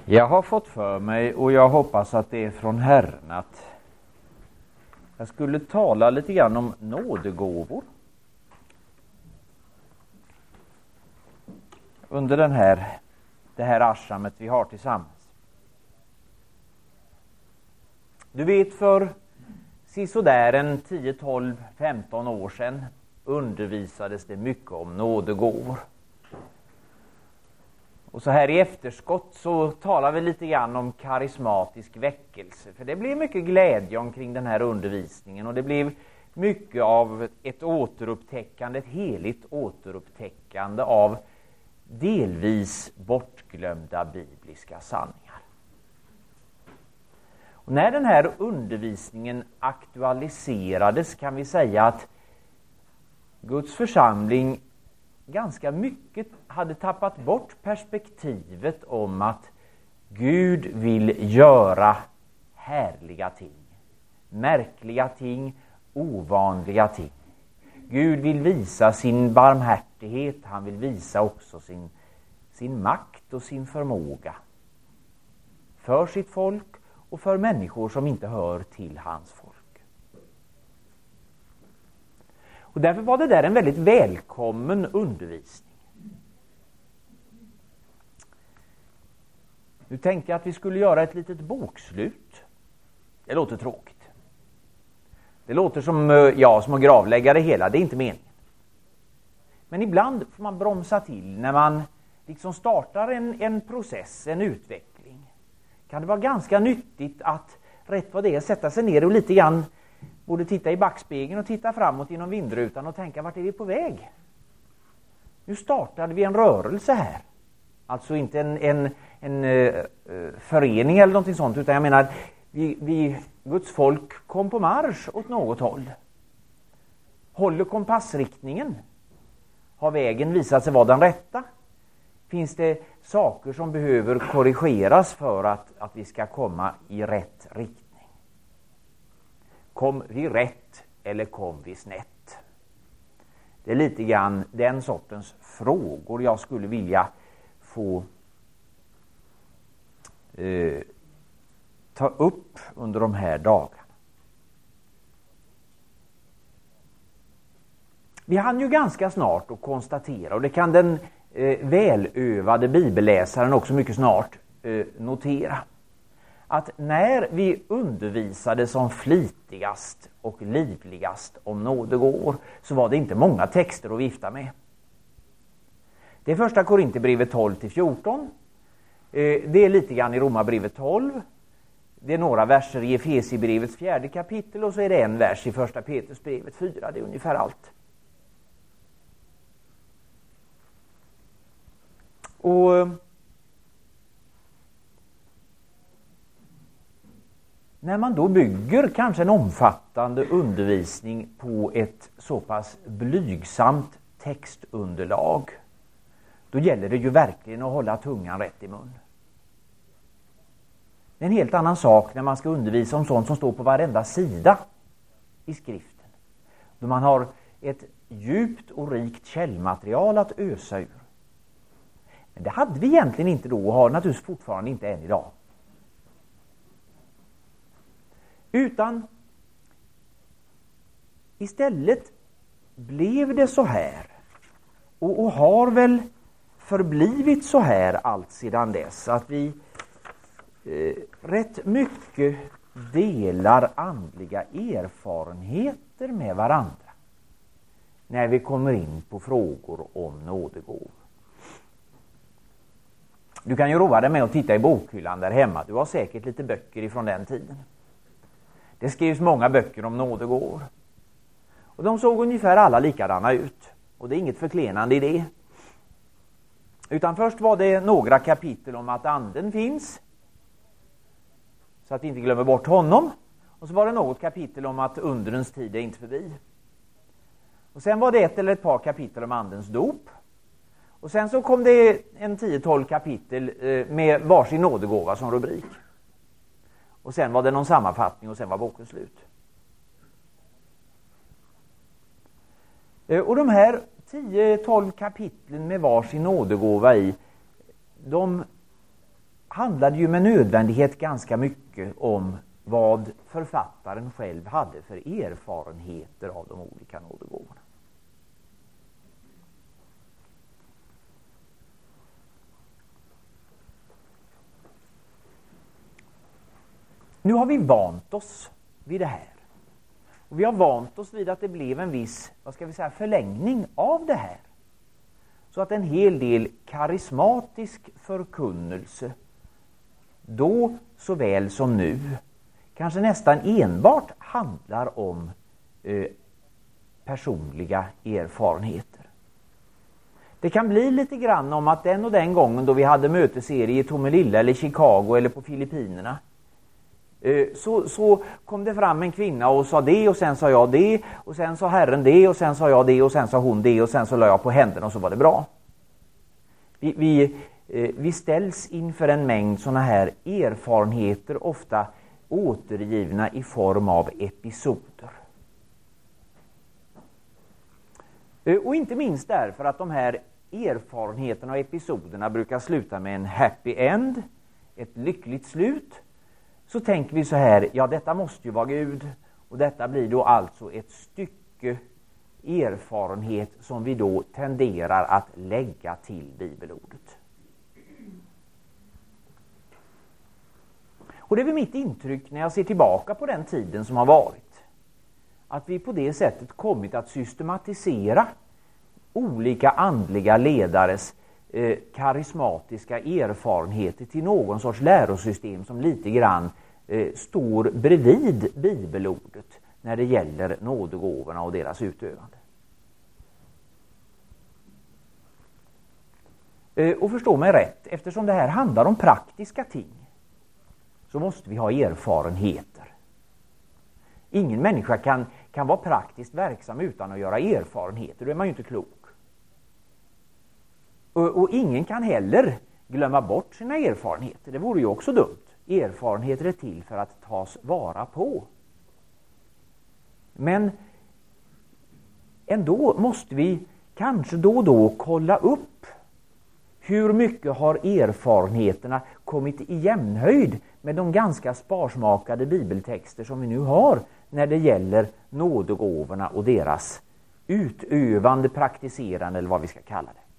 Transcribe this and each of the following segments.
Jag har fått för mig, och jag hoppas att det är från Herren, att jag skulle tala lite grann om nådegåvor under det här ashramet vi har tillsammans. Du vet, för sisådär en 10, 12, 15 år sedan undervisades det mycket om nådegåvor. Och så här i efterskott så talar vi lite grann om karismatisk väckelse. För det blev mycket glädje omkring den här undervisningen. Och det blev mycket av ett återupptäckande, ett heligt återupptäckande av delvis bortglömda bibliska sanningar. Och när den här undervisningen aktualiserades kan vi säga att Guds församling ganska mycket hade tappat bort perspektivet om att Gud vill göra härliga ting, märkliga ting, ovanliga ting. Gud vill visa sin barmhärtighet, han vill visa också sin makt och sin förmåga för sitt folk och för människor som inte hör till hans folk. Och därför var det där en väldigt välkommen undervisning. Nu tänkte jag att vi skulle göra ett litet bokslut. Det låter tråkigt. Det låter som att gravlägga det hela, det är inte meningen. Men ibland får man bromsa till när man liksom startar en process, en utveckling. Kan det vara ganska nyttigt att rätt vad det är sätta sig ner och lite grann borde titta i backspegeln och titta framåt genom vindrutan och tänka, vart är vi på väg? Nu startade vi en rörelse här. Alltså inte en förening eller någonting sånt, utan jag menar, Guds folk kom på marsch åt något håll. Håller kompassriktningen? Har vägen visat sig vara den rätta? Finns det saker som behöver korrigeras för att vi ska komma i rätt riktning? Kom vi rätt eller kom vi snett? Det är lite grann den sortens frågor jag skulle vilja få ta upp under de här dagarna. Vi hann ju ganska snart att konstatera, och det kan den välövade bibelläsaren också mycket snart notera, att när vi undervisade som flitigast och livligast om nådegåvor så var det inte många texter att vifta med. Det är första Korinthierbrevet 12-14. Det är lite grann i Romarbrevet 12. Det är några verser i Efesierbrevets 4:e kapitel och så är det en vers i första Petrusbrevet 4. Det är ungefär allt. Och när man då bygger kanske en omfattande undervisning på ett så pass blygsamt textunderlag, då gäller det ju verkligen att hålla tungan rätt i mun. Det är en helt annan sak när man ska undervisa om sånt som står på varenda sida i skriften. Då man har ett djupt och rikt källmaterial att ösa ur. Men det hade vi egentligen inte då och har naturligtvis fortfarande inte än idag. Utan istället blev det så här och har väl förblivit så här allt sedan dess att vi rätt mycket delar andliga erfarenheter med varandra när vi kommer in på frågor om nådegåvor. Du kan ju roa dig med att titta i bokhyllan där hemma. Du har säkert lite böcker ifrån den tiden. Det skrivs många böcker om nådegåvor. Och de såg ungefär alla likadana ut. Och det är inget förklenande i det. Utan först var det några kapitel om att anden finns. Så att vi inte glömmer bort honom. Och så var det något kapitel om att undrens tid är inte förbi. Och sen var det ett eller ett par kapitel om andens dop. Och sen så kom det en 10-12 kapitel med varsin nådegåva som rubrik. Och sen var det någon sammanfattning och sen var boken slut. Och de här 10-12 kapitlen med varsin nådegåva i, de handlade ju med nödvändighet ganska mycket om vad författaren själv hade för erfarenheter av de olika nådegåvorna. Nu har vi vant oss vid det här. Och vi har vant oss vid att det blev en viss, förlängning av det här. Så att en hel del karismatisk förkunnelse, då såväl som nu, kanske nästan enbart handlar om personliga erfarenheter. Det kan bli lite grann om att den och den gången då vi hade mötesserie i Tomelilla eller Chicago eller på Filippinerna, så kom det fram en kvinna och sa det, och sen sa jag det, och sen sa Herren det, och sen sa jag det, och sen sa hon det, och sen så la jag på händerna och så var det bra. Vi ställs inför en mängd sådana här erfarenheter, ofta återgivna i form av episoder. Och inte minst därför att de här erfarenheterna och episoderna brukar sluta med en happy end, ett lyckligt slut, så tänker vi så här: ja, detta måste ju vara Gud, och detta blir då alltså ett stycke erfarenhet som vi då tenderar att lägga till bibelordet. Och det är väl mitt intryck när jag ser tillbaka på den tiden som har varit, att vi på det sättet kommit att systematisera olika andliga ledares karismatiska erfarenheter till någon sorts lärosystem som lite grann står bredvid bibelordet när det gäller nådegåvorna och deras utövande. Och förstå mig rätt, eftersom det här handlar om praktiska ting, så måste vi ha erfarenheter. Ingen människa kan vara praktiskt verksam utan att göra erfarenheter, då är man ju inte klok. Och ingen kan heller glömma bort sina erfarenheter, det vore ju också dumt. Erfarenheter är till för att tas vara på. Men ändå måste vi kanske då och då kolla upp hur mycket har erfarenheterna kommit i jämnhöjd med de ganska sparsmakade bibeltexter som vi nu har när det gäller nådegåvorna och deras utövande, praktiserande eller vad vi ska kalla det.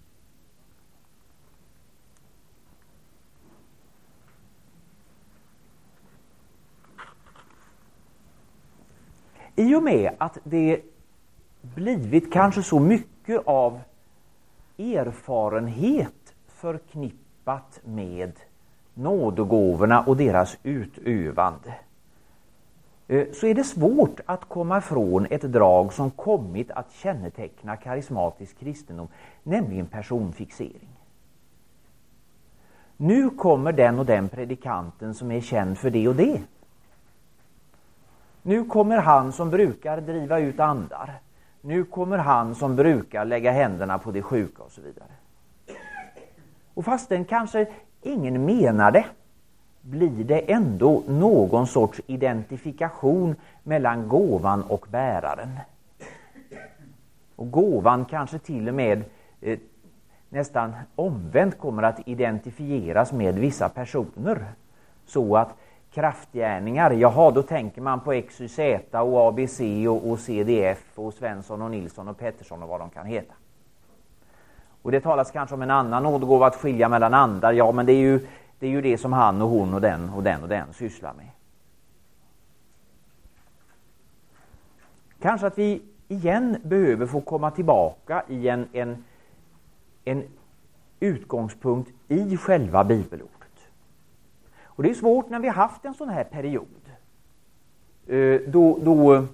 I och med att det blivit kanske så mycket av erfarenhet förknippat med nådegåvorna och deras utövande, så är det svårt att komma ifrån ett drag som kommit att känneteckna karismatisk kristendom, nämligen personfixering. Nu kommer den och den predikanten som är känd för det och det. Nu kommer han som brukar driva ut andar. Nu kommer han som brukar lägga händerna på de sjuka och så vidare. Och fastän kanske ingen menar det, blir det ändå någon sorts identifikation mellan gåvan och bäraren. Och gåvan kanske till och med nästan omvänt kommer att identifieras med vissa personer. Så att kraftgärningar, jaha, då tänker man på XYZ och ABC och CDF och Svensson och Nilsson och Pettersson och vad de kan heta. Och det talas kanske om en annan nådegåva, att skilja mellan andar. Ja, men det är ju det som han och hon och den och den och den sysslar med. Kanske att vi igen behöver få komma tillbaka i en utgångspunkt i själva bibelordet. Och det är svårt när vi har haft en sån här period då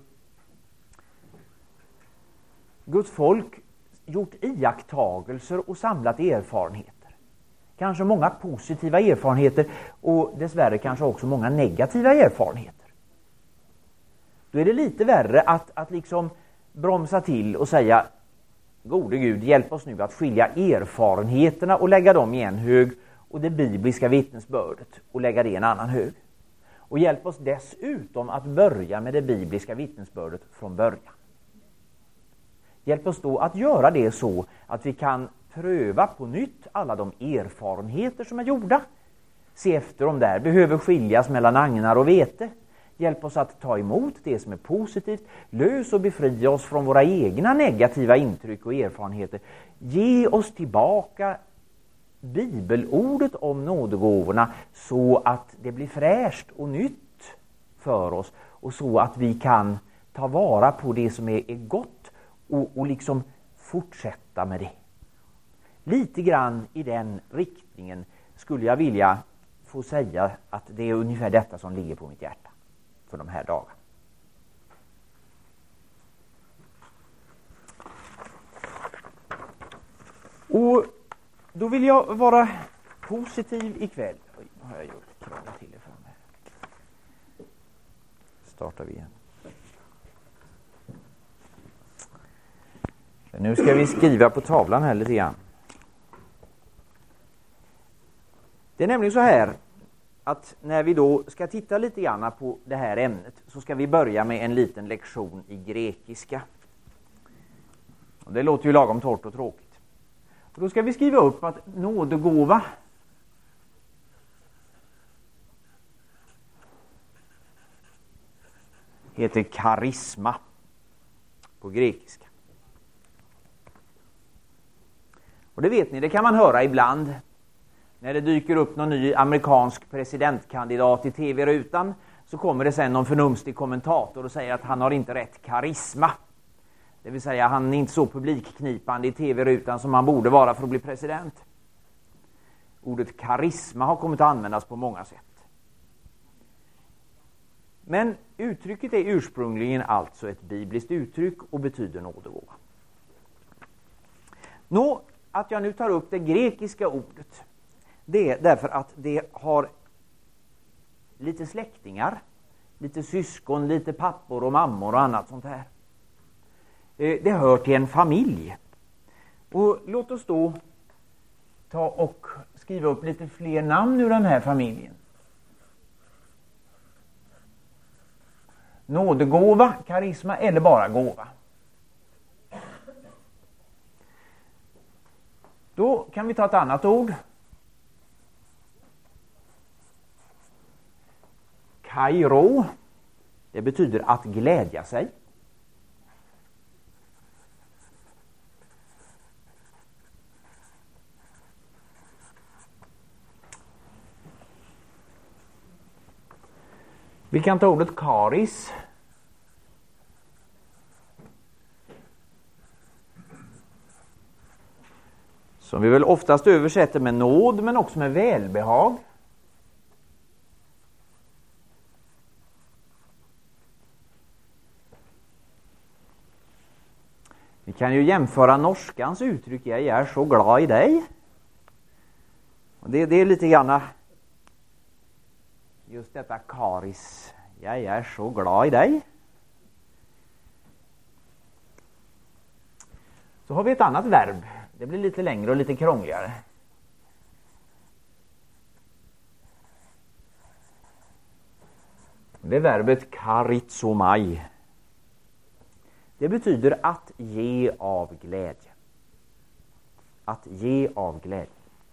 Guds folk gjort iakttagelser och samlat erfarenheter. Kanske många positiva erfarenheter och dessvärre kanske också många negativa erfarenheter. Då är det lite värre att liksom bromsa till och säga: gode Gud, hjälp oss nu att skilja erfarenheterna och lägga dem i en hög, och det bibliska vittnesbördet och lägga det i en annan hög. Och hjälp oss dessutom att börja med det bibliska vittnesbördet från början. Hjälp oss då att göra det så att vi kan pröva på nytt alla de erfarenheter som är gjorda Se efter om där behöver skiljas mellan agnar och vete. Hjälp oss att ta emot det som är positivt. Lös och befria oss från våra egna negativa intryck och erfarenheter. Ge oss tillbaka bibelordet om nådegåvorna så att det blir fräscht och nytt för oss. Och så att vi kan ta vara på det som är gott och liksom fortsätta med det. Lite grann i den riktningen skulle jag vilja få säga att det är ungefär detta som ligger på mitt hjärta för de här dagarna. Och då vill jag vara positiv ikväll. Oj, nu har jag gjort krångla till det för mig. Startar vi igen. Nu ska vi skriva på tavlan här lite grann. Det är nämligen så här att när vi då ska titta lite grann på det här ämnet så ska vi börja med en liten lektion i grekiska. Och det låter ju lagom torrt och tråkigt. Och då ska vi skriva upp att nådegåva heter karisma på grekiska. Och det vet ni, det kan man höra ibland. När det dyker upp någon ny amerikansk presidentkandidat i tv-rutan så kommer det sen någon förnumstig kommentator och säger att han har inte rätt karisma. Det vill säga han är inte så publikknipande i tv-rutan som han borde vara för att bli president. Ordet karisma har kommit att användas på många sätt. Men uttrycket är ursprungligen alltså ett bibliskt uttryck och betyder nådegåva. Att jag nu tar upp det grekiska ordet, det är därför att det har lite släktingar, lite syskon, lite pappor och mammor och annat sånt här. Det hör till en familj. Och låt oss då ta och skriva upp lite fler namn ur den här familjen. Nådegåva, karisma eller bara gåva. Då kan vi ta ett annat ord. Kairo. Det betyder att glädja sig. Vi kan ta ordet karis. Som vi väl oftast översätter med nåd men också med välbehag. Vi kan ju jämföra norskans uttryck jag är så glad i dig. Och det är lite grann just detta karis. Jag är så glad i dig. Så har vi ett annat verb. Det blir lite längre och lite krångligare. Det är verbet karizomai. Det betyder att ge av glädje. Att ge av glädje.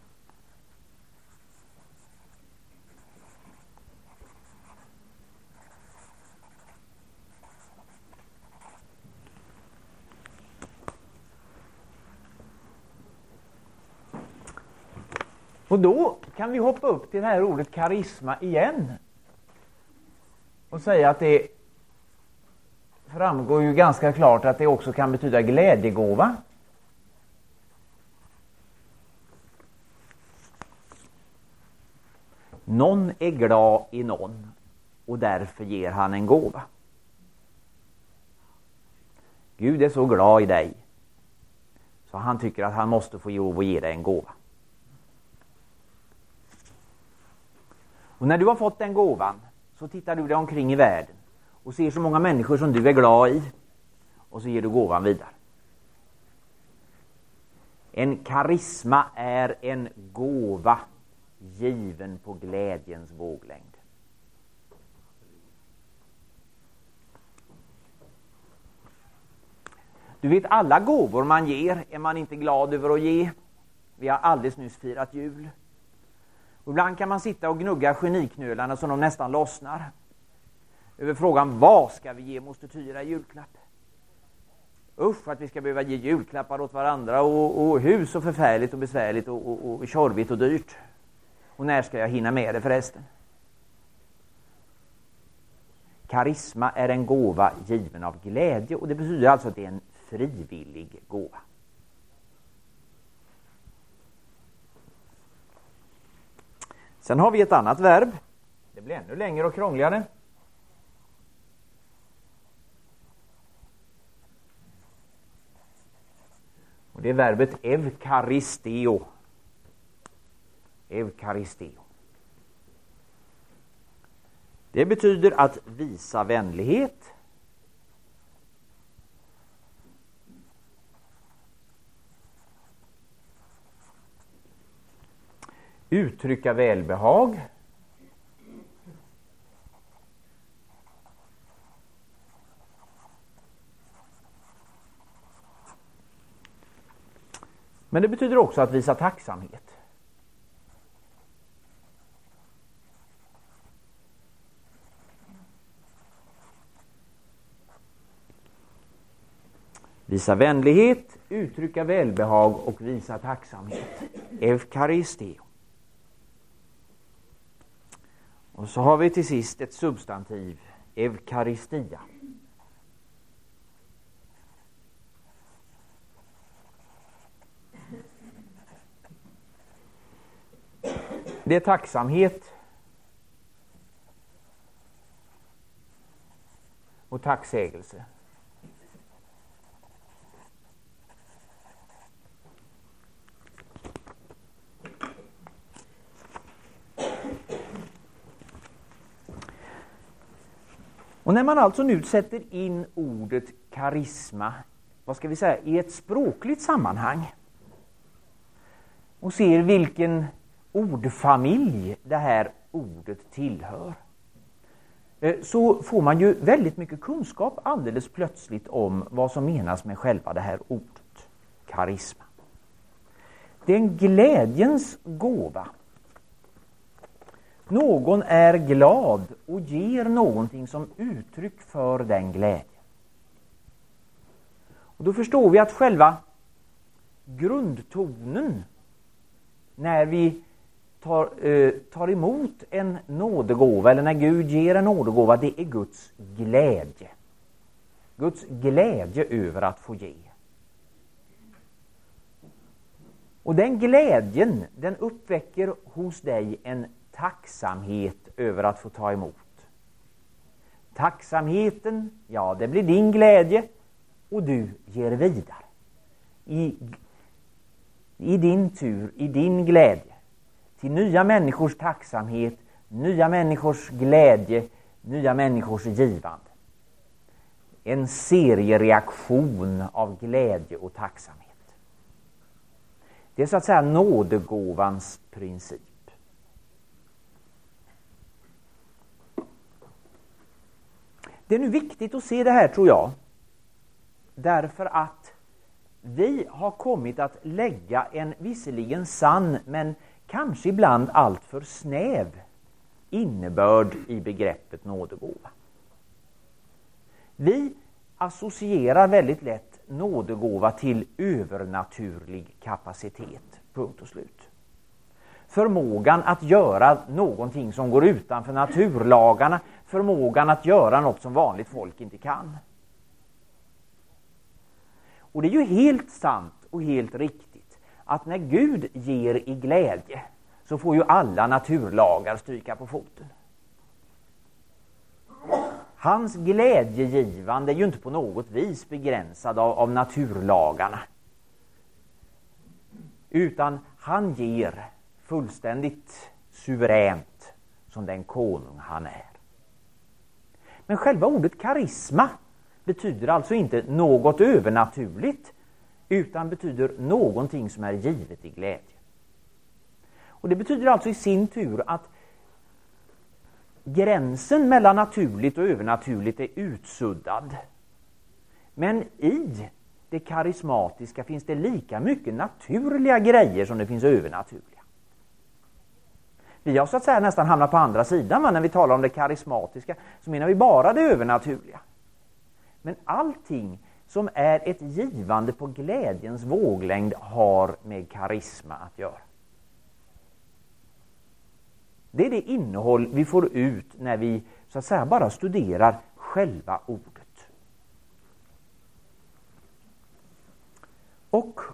Och då kan vi hoppa upp till det här ordet karisma igen. Och säga att det framgår ju ganska klart att det också kan betyda glädjegåva. Någon är glad i någon och därför ger han en gåva. Gud är så glad i dig så han tycker att han måste få lov att ge dig en gåva. Och när du har fått den gåvan så tittar du dig omkring i världen och ser så många människor som du är glad i och så ger du gåvan vidare. En karisma är en gåva given på glädjens våglängd. Du vet, alla gåvor man ger är man inte glad över att ge. Vi har alldeles nyss firat jul. Och ibland kan man sitta och gnugga geniknölarna så de nästan lossnar. Över frågan, vad ska vi ge moster Tyra i julklapp? Usch, att vi ska behöva ge julklappar åt varandra och hus så förfärligt och besvärligt och tjorvigt och dyrt. Och när ska jag hinna med det förresten? Karisma är en gåva given av glädje, och det betyder alltså att det är en frivillig gåva. Sen har vi ett annat verb. Det blir ännu längre och krångligare. Och det är verbet eukaristeo. Eukaristeo. Det betyder att visa vänlighet. Uttrycka välbehag. Men det betyder också att visa tacksamhet. Visa vänlighet, uttrycka välbehag och visa tacksamhet. Eukaristeo. Och så har vi till sist ett substantiv, eukaristia. Det är tacksamhet och tacksägelse. Och när man alltså nu sätter in ordet karisma, vad ska vi säga, i ett språkligt sammanhang och ser vilken ordfamilj det här ordet tillhör, så får man ju väldigt mycket kunskap alldeles plötsligt om vad som menas med själva det här ordet, karisma. Det är en glädjens gåva. Någon är glad och ger någonting som uttryck för den glädjen. Och då förstår vi att själva grundtonen när vi tar emot en nådegåva, eller när Gud ger en nådegåva, det är Guds glädje. Guds glädje över att få ge. Och den glädjen, den uppväcker hos dig en tacksamhet över att få ta emot. Tacksamheten, ja, det blir din glädje och du ger vidare. I din tur, i din glädje. Till nya människors tacksamhet, nya människors glädje, nya människors givande. En seriereaktion av glädje och tacksamhet. Det är så att säga nådegåvans princip. Det är nu viktigt att se det här, tror jag. Därför att vi har kommit att lägga en visserligen sann, men kanske ibland alltför snäv innebörd i begreppet nådegåva. Vi associerar väldigt lätt nådegåva till övernaturlig kapacitet. Punkt och slut. Förmågan att göra någonting som går utanför naturlagarna. Förmågan att göra något som vanligt folk inte kan. Och det är ju helt sant och helt riktigt att när Gud ger i glädje så får ju alla naturlagar stryka på foten. Hans glädjegivande är ju inte på något vis begränsad av naturlagarna. Utan han ger fullständigt suveränt som den konung han är. Men själva ordet karisma betyder alltså inte något övernaturligt, utan betyder någonting som är givet i glädje. Och det betyder alltså i sin tur att gränsen mellan naturligt och övernaturligt är utsuddad. Men i det karismatiska finns det lika mycket naturliga grejer som det finns övernaturliga. Vi har så att säga nästan hamnat på andra sidan, men när vi talar om det karismatiska så menar vi bara det övernaturliga. Men allting som är ett givande på glädjens våglängd har med karisma att göra. Det är det innehåll vi får ut när vi så att säga bara studerar själva ordet. Och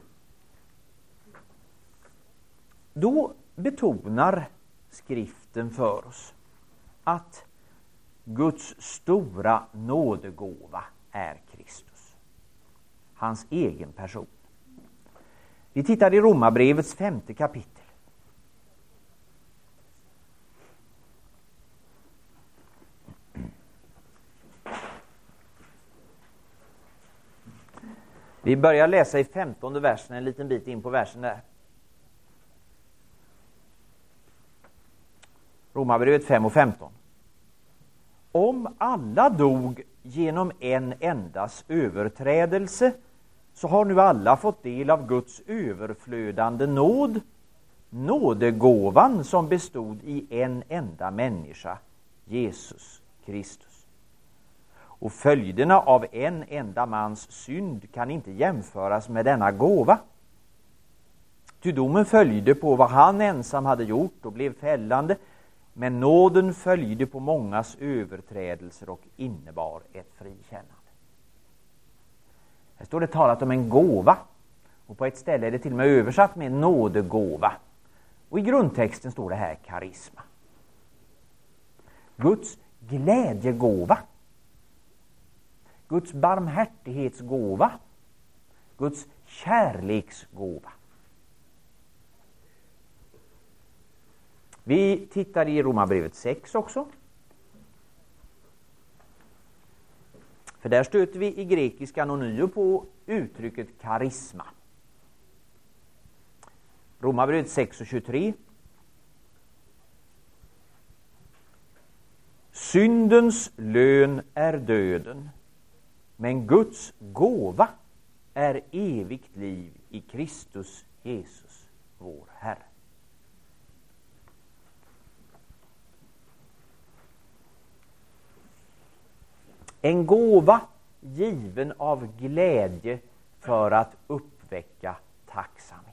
då betonar skriften för oss att Guds stora nådegåva är Kristus. Hans egen person. Vi tittar i Romarbrevets 5:e kapitel. Vi börjar läsa i 15:e versen, en liten bit in på versen där. Romarbrevet 5:15. Om alla dog genom en endas överträdelse, så har nu alla fått del av Guds överflödande nåd, nådegåvan som bestod i en enda människa, Jesus Kristus. Och följderna av en enda mans synd kan inte jämföras med denna gåva. Ty domen följde på vad han ensam hade gjort och blev fällande, men nåden följde på mångas överträdelser och innebar ett frikännande. Här står det talat om en gåva, och på ett ställe är det till och med översatt med nådegåva. Och i grundtexten står det här karisma. Guds glädjegåva. Guds barmhärtighetsgåva. Guds kärleksgåva. Vi tittar i Romarbrevet 6 också. För där stöter vi i grekiskan ånyo på uttrycket karisma. Romarbrevet 6:23. Syndens lön är döden, men Guds gåva är evigt liv i Kristus Jesus, vår Herre. En gåva given av glädje för att uppväcka tacksamhet.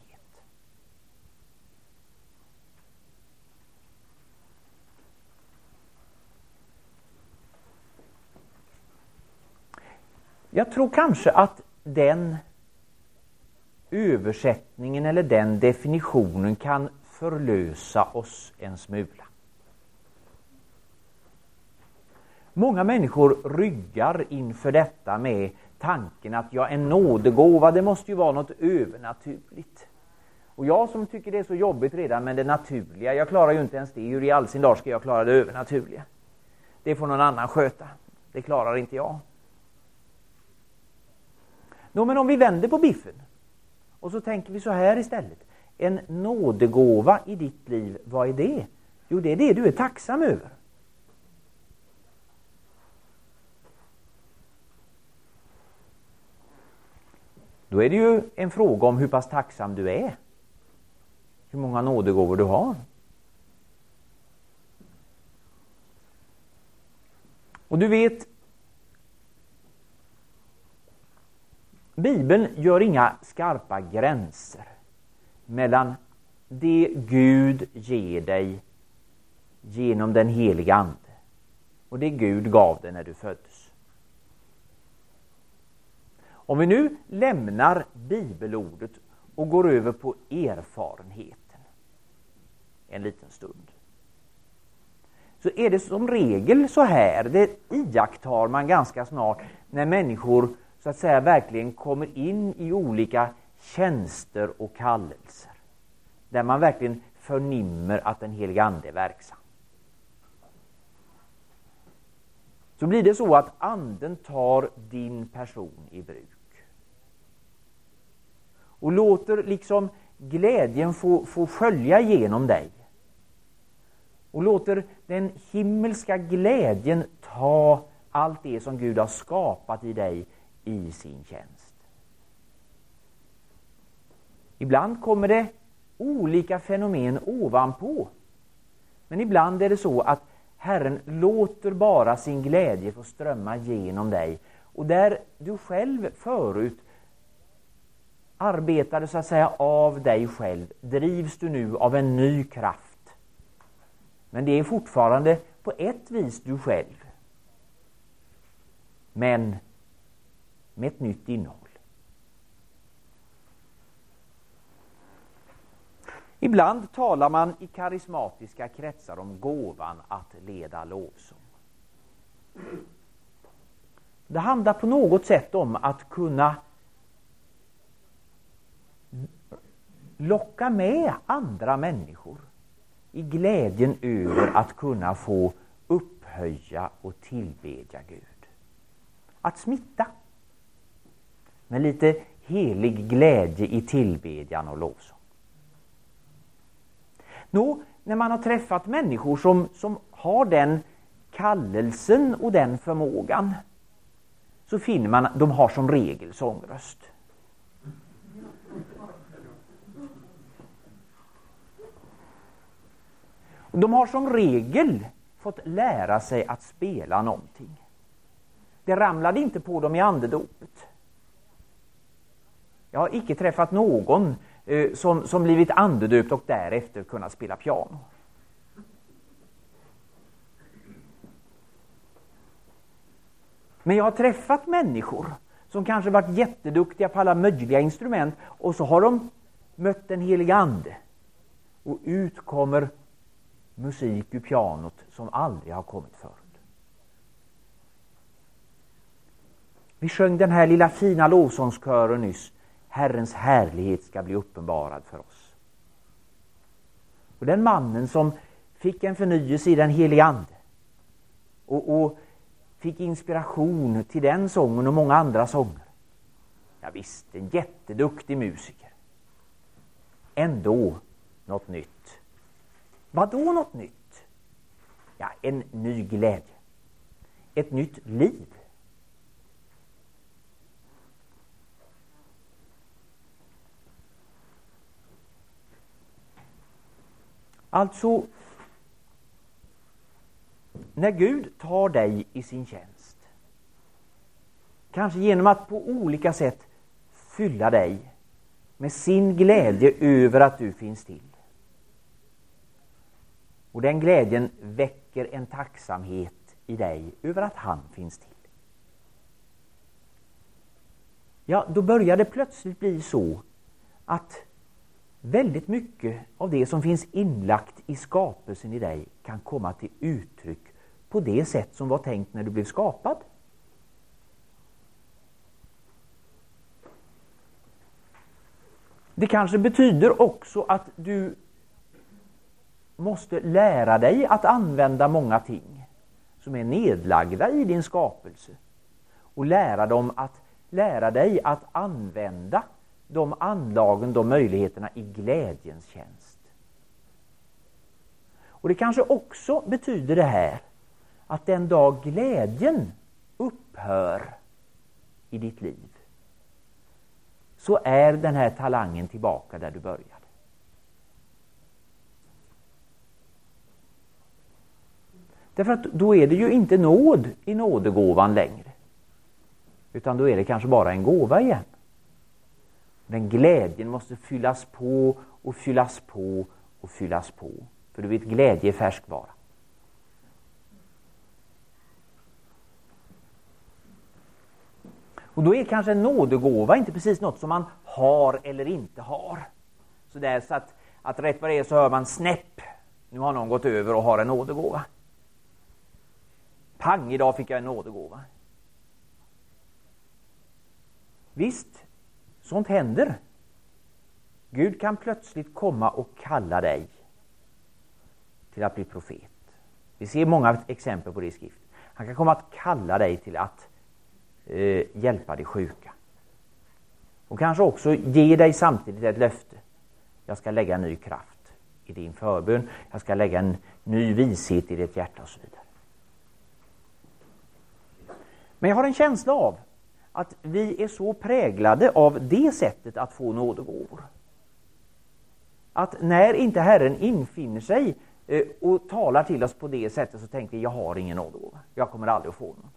Jag tror kanske att den översättningen eller den definitionen kan förlösa oss en smula. Många människor ryggar inför detta med tanken att en nådegåva, det måste ju vara något övernaturligt. Och jag som tycker det är så jobbigt redan med det naturliga, jag klarar ju inte ens det, hur i all sin dag ska jag klara det övernaturliga? Det får någon annan sköta, det klarar inte jag. Men om vi vänder på biffen och så tänker vi så här istället. En nådegåva i ditt liv, vad är det? Jo, det är det du är tacksam över. Då är det ju en fråga om hur pass tacksam du är. Hur många nådegåvor du har. Och du vet, Bibeln gör inga skarpa gränser mellan det Gud ger dig genom den heliga ande och det Gud gav dig när du föddes. Om vi nu lämnar bibelordet och går över på erfarenheten en liten stund, så är det som regel så här, det iakttar man ganska snart när människor så att säga verkligen kommer in i olika tjänster och kallelser, där man verkligen förnimmer att den heliga ande är verksam. Så blir det så att anden tar din person i bruk och låter liksom glädjen få skölja genom dig och låter den himmelska glädjen ta allt det som Gud har skapat i dig i sin tjänst. Ibland kommer det olika fenomen ovanpå. Men ibland är det så att Herren låter bara sin glädje få strömma genom dig. Och där du själv förut arbetade så att säga av dig själv, drivs du nu av en ny kraft. Men det är fortfarande på ett vis du själv. Men med ett nytt innehåll. Ibland talar man i karismatiska kretsar om gåvan att leda lovsång. Det handlar på något sätt om att kunna locka med andra människor i glädjen över att kunna få upphöja och tillbedja Gud. Att smitta med lite helig glädje i tillbedjan och lovsång. När man har träffat människor som har den kallelsen och den förmågan, så finner man att de har som regel sångröst. De har som regel fått lära sig att spela någonting. Det ramlade inte på dem i andedopet. Jag har icke träffat någon som blivit andedöpt och därefter kunnat spela piano. Men jag har träffat människor som kanske varit jätteduktiga på alla möjliga instrument, och så har de mött den heliga ande och ut kommer musik ur pianot som aldrig har kommit förut. Vi sjöng den här lilla fina lovsångskören nyss. Herrens härlighet ska bli uppenbarad för oss. Och den mannen som fick en förnyelse i den heliga ande och fick inspiration till den sången och många andra sånger. Ja visst, en jätteduktig musiker. Ändå något nytt. Vad då något nytt? Ja, en ny glädje. Ett nytt liv. Alltså, när Gud tar dig i sin tjänst, kanske genom att på olika sätt fylla dig med sin glädje över att du finns till. Och den glädjen väcker en tacksamhet i dig över att han finns till. Ja, då börjar det plötsligt bli så att väldigt mycket av det som finns inlagt i skapelsen i dig kan komma till uttryck på det sätt som var tänkt när du blev skapad. Det kanske betyder också att du måste lära dig att använda många ting som är nedlagda i din skapelse och lära dig att använda de anlagen, de möjligheterna i glädjens tjänst. Och det kanske också betyder det här att den dag glädjen upphör i ditt liv, så är den här talangen tillbaka där du började. Därför att då är det ju inte nåd i nådegåvan längre, utan då är det kanske bara en gåva igen. Den glädjen måste fyllas på och fyllas på och fyllas på. För du vet, glädje är färskvara. Och då är kanske en nådegåva inte precis något som man har eller inte har. Så där så att rätt vad det är så hör man snäpp. Nu har någon gått över och har en nådegåva. Pang, idag fick jag en nådegåva. Visst, sånt händer. Gud kan plötsligt komma och kalla dig till att bli profet. Vi ser många exempel på det i skrift. Han kan komma att kalla dig till att hjälpa de sjuka. Och kanske också ge dig samtidigt ett löfte. Jag ska lägga en ny kraft i din förbön. Jag ska lägga en ny vishet i ditt hjärta och så vidare. Men jag har en känsla av att vi är så präglade av det sättet att få nådegåvor. Att när inte Herren infinner sig och talar till oss på det sättet, så tänker vi, jag har ingen nådegåva. Jag kommer aldrig att få någon.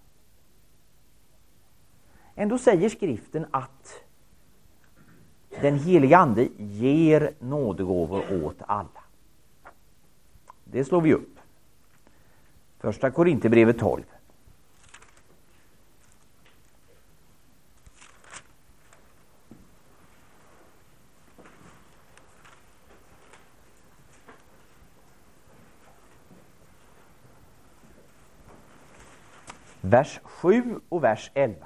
Ändå säger skriften att den heliga ande ger nådegåvor åt alla. Det slår vi upp. Första Korinthierbrevet 12. Vers 7 och vers 11.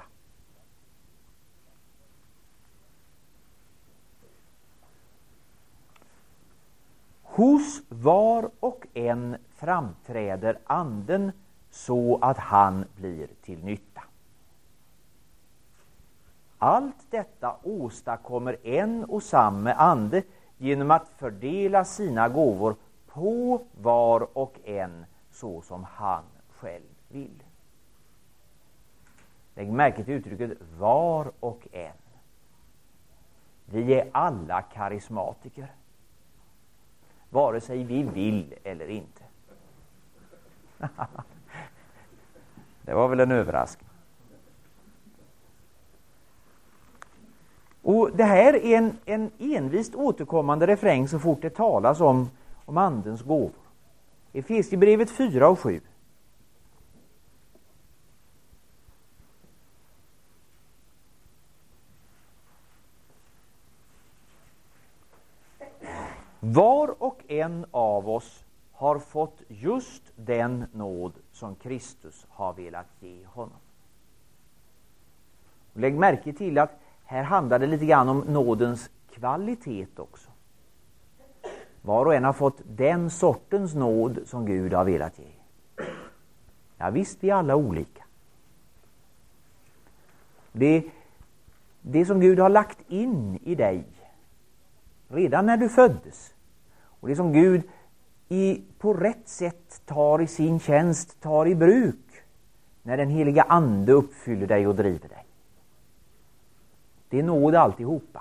Hos var och en framträder anden så att han blir till nytta. Allt detta åstadkommer en och samma ande genom att fördela sina gåvor på var och en så som han själv vill. Lägg märke till uttrycket var och en. Vi är alla karismatiker. Vare sig vi vill eller inte. Det var väl en överraskning. Och det här är en envist återkommande refräng så fort det talas om andens gåvor. Efesierbrevet 4 och 7. Var och en av oss har fått just den nåd som Kristus har velat ge honom. Lägg märke till att här handlar det lite grann om nådens kvalitet också. Var och en har fått den sortens nåd som Gud har velat ge. Ja, visst, vi är alla olika. Det som Gud har lagt in i dig redan när du föddes, och det som Gud på rätt sätt tar i sin tjänst, tar i bruk när den heliga ande uppfyller dig och driver dig. Det är nåd alltihopa.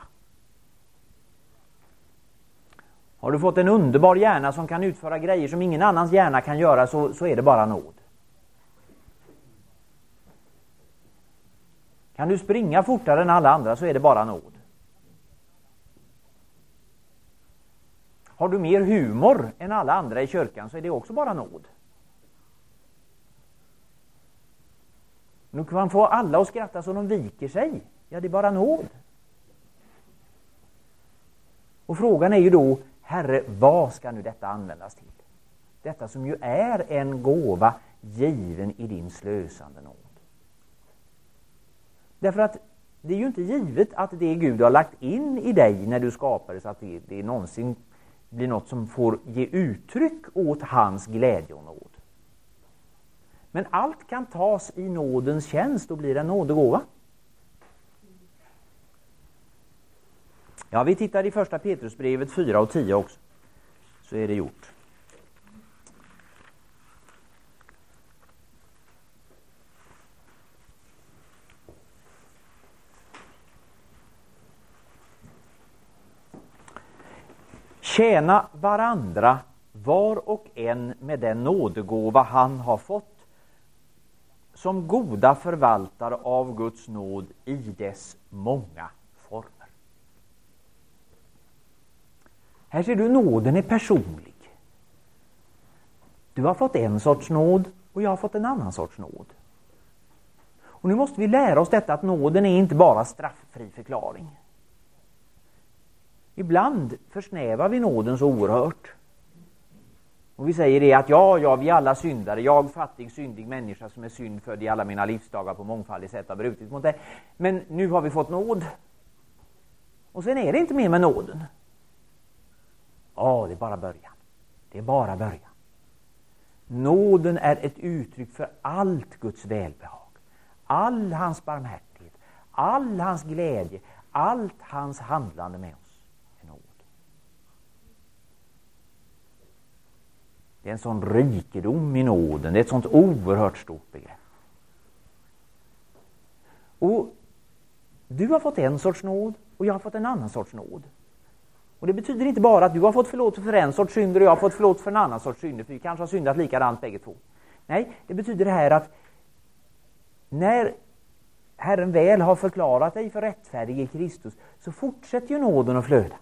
Har du fått en underbar hjärna som kan utföra grejer som ingen annans hjärna kan göra, så är det bara nåd. Kan du springa fortare än alla andra, så är det bara nåd. Har du mer humor än alla andra i kyrkan, så är det också bara nåd. Nu kan man få alla att skratta så de viker sig. Ja, det är bara nåd. Och frågan är ju då, Herre, vad ska nu detta användas till? Detta som ju är en gåva given i din slösande nåd. Därför att det är ju inte givet att det Gud har lagt in i dig när du skapades, att det någonsin blir något som får ge uttryck åt hans glädje och nåd. Men allt kan tas i nådens tjänst och blir en nådegåva. Ja, vi tittar i första Petrusbrevet 4 och 10 också. Så är det gjort. Tjäna varandra var och en med den nådegåva han har fått, som goda förvaltare av Guds nåd i dess många former. Här ser du, nåden är personlig. Du har fått en sorts nåd och jag har fått en annan sorts nåd. Och nu måste vi lära oss detta, att nåden är inte bara strafffri förklaring. Ibland försnävar vi nåden så oerhört. Och vi säger det att ja, vi är alla syndare. Jag, fattig, syndig människa som är syndfödd i alla mina livsdagar på mångfaldigt sätt har brutit mot det. Men nu har vi fått nåd. Och sen är det inte mer med nåden. Det är bara början. Det är bara början. Nåden är ett uttryck för allt Guds välbehag. All hans barmhärtighet. All hans glädje. Allt hans handlande med oss. Det är en sån rikedom i nåden. Det är ett sånt oerhört stort begrepp. Och du har fått en sorts nåd och jag har fått en annan sorts nåd. Och Och det betyder inte bara att du har fått förlåt för en sorts synder och jag har fått förlåt för en annan sorts synder, för vi kanske har syndat likadant bägge två. Nej, det betyder det här att när Herren väl har förklarat dig för rättfärdig i Kristus, så fortsätter ju nåden att flöda.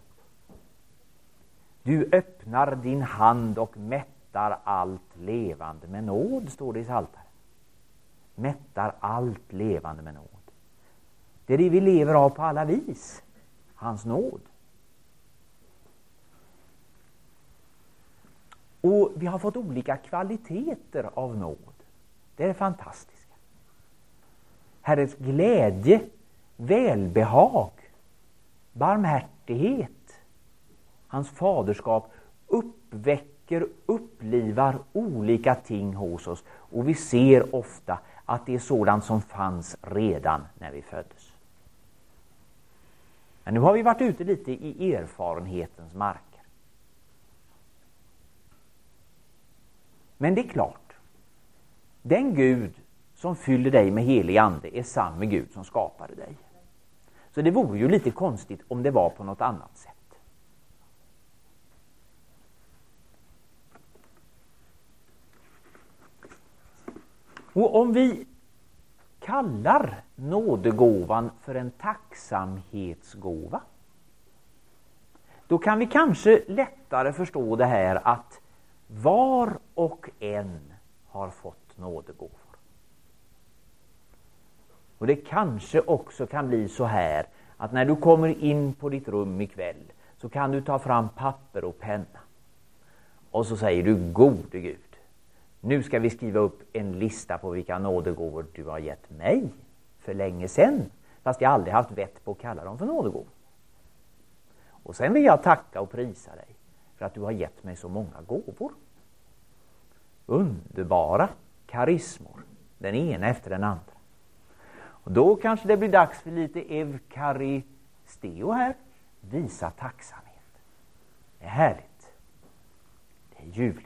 Du öppnar din hand och mättar allt levande med nåd, står det i Psaltaren. Mättar allt levande med nåd. Det är det vi lever av på alla vis. Hans nåd. Och vi har fått olika kvaliteter av nåd. Det är det fantastiska. Herrens glädje, välbehag, barmhärtighet, hans faderskap uppväcker, upplivar olika ting hos oss. Och vi ser ofta att det är sådant som fanns redan när vi föddes. Men nu har vi varit ute lite i erfarenhetens marker. Men det är klart, den Gud som fyller dig med helig ande är samma Gud som skapade dig. Så det vore ju lite konstigt om det var på något annat sätt. Och om vi kallar nådegåvan för en tacksamhetsgåva, då kan vi kanske lättare förstå det här att var och en har fått nådegåvor. Och det kanske också kan bli så här att när du kommer in på ditt rum ikväll så kan du ta fram papper och penna. Och så säger du: gode Gud, nu ska vi skriva upp en lista på vilka nådegåvor du har gett mig för länge sedan. Fast jag aldrig haft vett på att kalla dem för nådegåvor. Och sen vill jag tacka och prisa dig för att du har gett mig så många gåvor. Underbara karismor, den ena efter den andra. Och då kanske det blir dags för lite evkaristeo här. Visa tacksamhet. Det är härligt. Det är ljuvligt.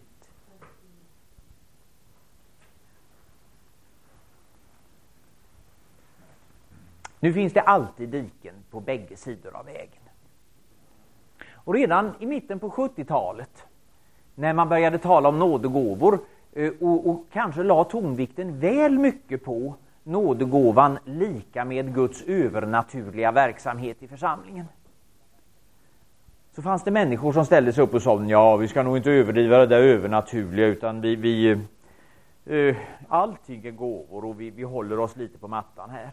Nu finns det alltid diken på bägge sidor av vägen. Och redan i mitten på 70-talet, när man började tala om nådegåvor och kanske la tonvikten väl mycket på nådegåvan lika med Guds övernaturliga verksamhet i församlingen, så fanns det människor som ställde sig upp och sa: ja, vi ska nog inte överdriva det där övernaturliga, utan allting är gåvor och vi håller oss lite på mattan här.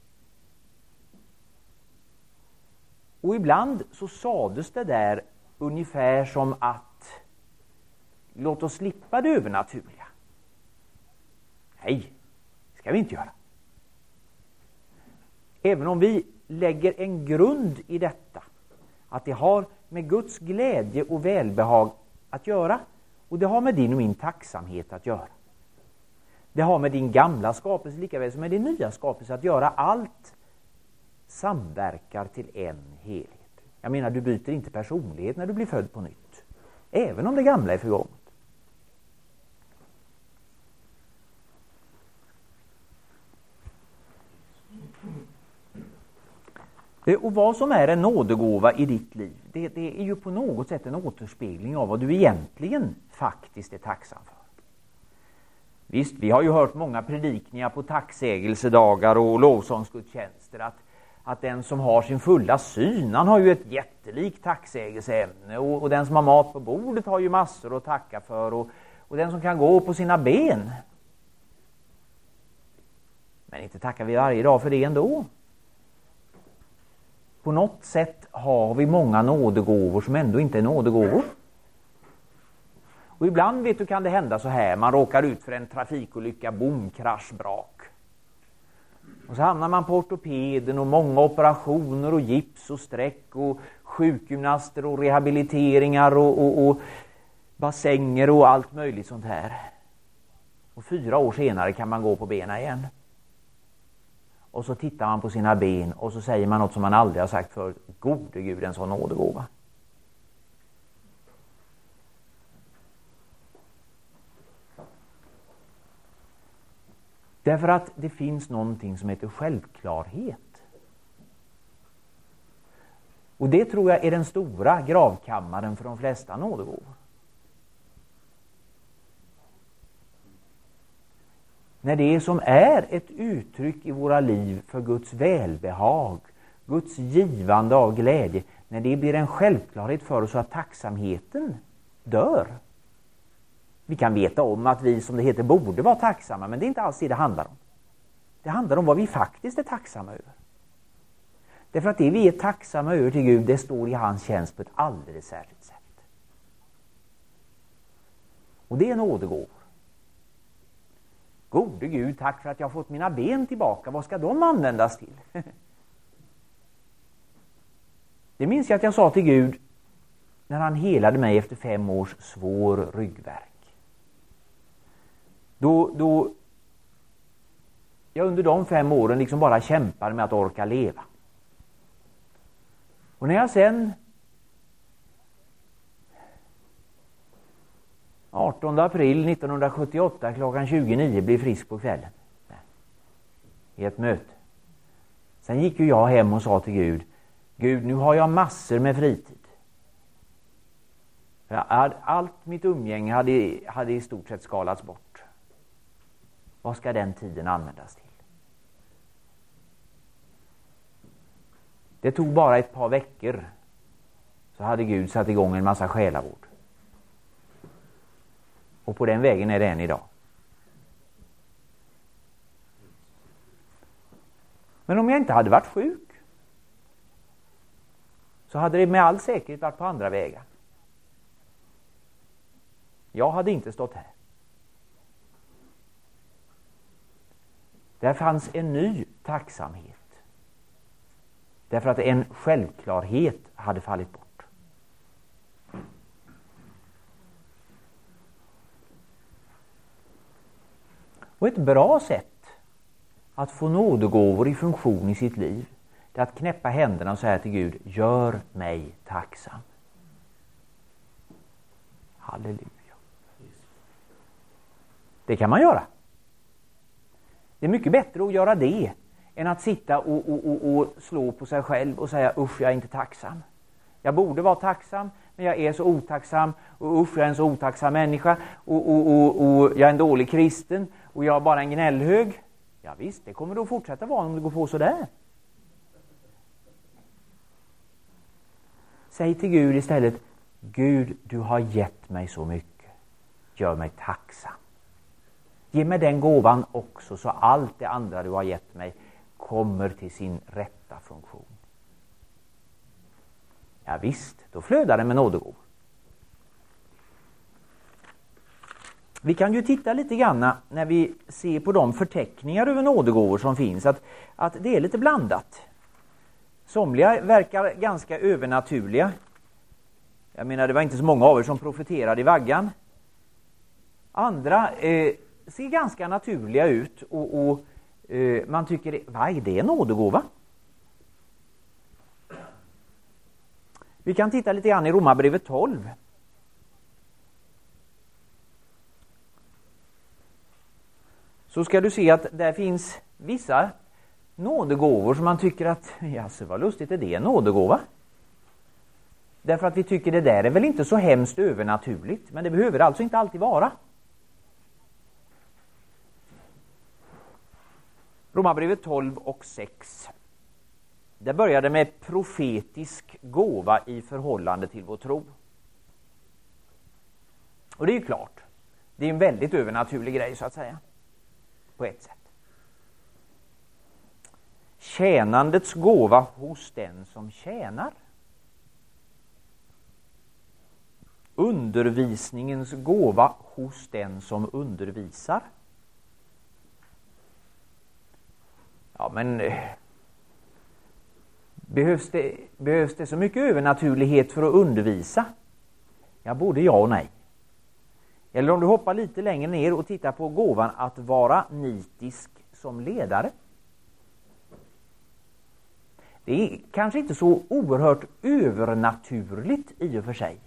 Och ibland så sades det där ungefär som att låt oss slippa det övernaturliga. Nej, det ska vi inte göra. Även om vi lägger en grund i detta, att det har med Guds glädje och välbehag att göra, och det har med din och min tacksamhet att göra. Det har med din gamla skapelse lika väl som med din nya skapelse att göra. Allt samverkar till en helhet. Jag menar, du byter inte personlighet när du blir född på nytt, även om det gamla är förgånget. Och vad som är en nådegåva i ditt liv, det är ju på något sätt en återspegling av vad du egentligen faktiskt är tacksam för. Visst, vi har ju hört många predikningar på tacksägelsedagar och lovsångsgudstjänster att den som har sin fulla syn, han har ju ett jättelikt tacksägelseämne, och den som har mat på bordet har ju massor att tacka för, och den som kan gå på sina ben. Men inte tackar vi varje dag för det ändå. På något sätt har vi många nådegåvor som ändå inte är nådegåvor. Och ibland, vet du, kan det hända så här. Man råkar ut för en trafikolycka, boom, krasch, brak. Och så hamnar man på ortopeden och många operationer och gips och streck och sjukgymnaster och rehabiliteringar och bassänger och allt möjligt sånt här. Och 4 år senare kan man gå på benen igen. Och så tittar man på sina ben och så säger man något som man aldrig har sagt förut. Gode Gud, en sån nådegåva. Därför att det finns någonting som heter självklarhet. Och det tror jag är den stora gravkammaren för de flesta nådegåvor. När det som är ett uttryck i våra liv för Guds välbehag, Guds givande av glädje, när det blir en självklarhet för oss att tacksamheten dör. Vi kan veta om att vi, som det heter, borde vara tacksamma, men det är inte alls det handlar om. Det handlar om vad vi faktiskt är tacksamma över. Därför att det vi är tacksamma över till Gud, det står i hans tjänst på ett alldeles särskilt sätt. Och det är nådegåvor. Gode Gud, tack för att jag har fått mina ben tillbaka. Vad ska de användas till? Det minns jag att jag sa till Gud när han helade mig efter 5 års svår ryggvärk. Då jag under de 5 åren liksom bara kämpade med att orka leva. Och när jag sen 18 april 1978 klockan 29 blev frisk på kvällen i ett möte. Sen gick ju jag hem och sa till Gud, Gud, nu har jag massor med fritid. Allt mitt umgänge hade i stort sett skalats bort. Vad ska den tiden användas till? Det tog bara ett par veckor så hade Gud satt igång en massa själavård. Och på den vägen är det än idag. Men om jag inte hade varit sjuk så hade det med all säkerhet varit på andra vägar. Jag hade inte stått här. Där fanns en ny tacksamhet. Därför att en självklarhet hade fallit bort. Och ett bra sätt att få nådegåvor i funktion i sitt liv, det är att knäppa händerna och säga till Gud, gör mig tacksam. Halleluja. Det kan man göra. Det är mycket bättre att göra det än att sitta och slå på sig själv och säga, usch, jag är inte tacksam. Jag borde vara tacksam, men jag är så otacksam, och usch, jag är en så otacksam människa, och jag är en dålig kristen, och jag är bara en gnällhög. Ja visst, det kommer att fortsätta vara om det går på så där. Säg till Gud istället, Gud, du har gett mig så mycket. Gör mig tacksam. Ge mig den gåvan också, så allt det andra du har gett mig kommer till sin rätta funktion. Ja visst, då flödar det med nådegåvor. Vi kan ju titta lite grann när vi ser på de förteckningar över nådegåvor som finns, att det är lite blandat. Somliga verkar ganska övernaturliga. Jag menar, det var inte så många av er som profeterade i vaggan. Andra ser ganska naturliga ut och man tycker, vad är det, nådegåva? Vi kan titta lite grann i Romarbrevet 12. Så ska du se att där finns vissa nådegåvor som man tycker att, jaså, vad lustigt, är det en nådegåva? Därför att vi tycker det där är väl inte så hemskt övernaturligt, men det behöver alltså inte alltid vara. Romarbrevet 12 och 6. Det började med profetisk gåva i förhållande till vår tro. Och det är ju klart, det är en väldigt övernaturlig grej så att säga. På ett sätt. Tjänandets gåva hos den som tjänar. Undervisningens gåva hos den som undervisar. Ja, men behövs det så mycket övernaturlighet för att undervisa? Ja, både ja och nej. Eller om du hoppar lite längre ner och tittar på gåvan att vara nitisk som ledare. Det är kanske inte så oerhört övernaturligt i och för sig.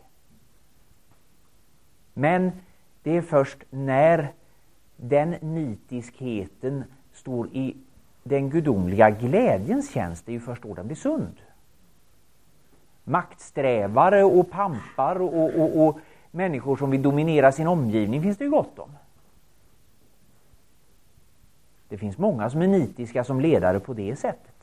Men det är först när den nitiskheten står i den gudomliga glädjens tjänst, det är ju först då den blir sund. maktsträvare och pampar och människor som vill dominera sin omgivning finns det ju gott om. Det finns många som är nitiska som ledare på det sättet.